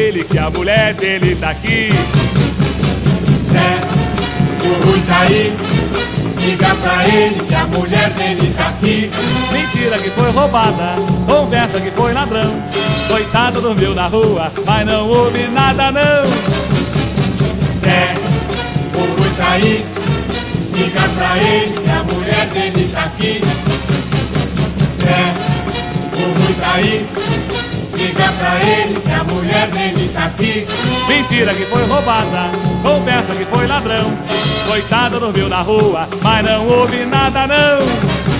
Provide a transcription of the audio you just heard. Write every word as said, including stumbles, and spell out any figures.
ele que a mulher dele tá aqui. Zé, o Rui tá aí, liga pra ele que a mulher dele tá aqui. Mentira que foi roubada, conversa que foi ladrão. Coitado dormiu na rua, mas não houve nada não. Zé, o Rui tá aí, liga pra ele que a mulher dele tá aqui. Zé, o Rui tá aí, liga pra ele que a mulher dele tá aqui. Mentira que foi roubada, conversa que foi ladrão. Coitado dormiu na rua, mas não houve nada não.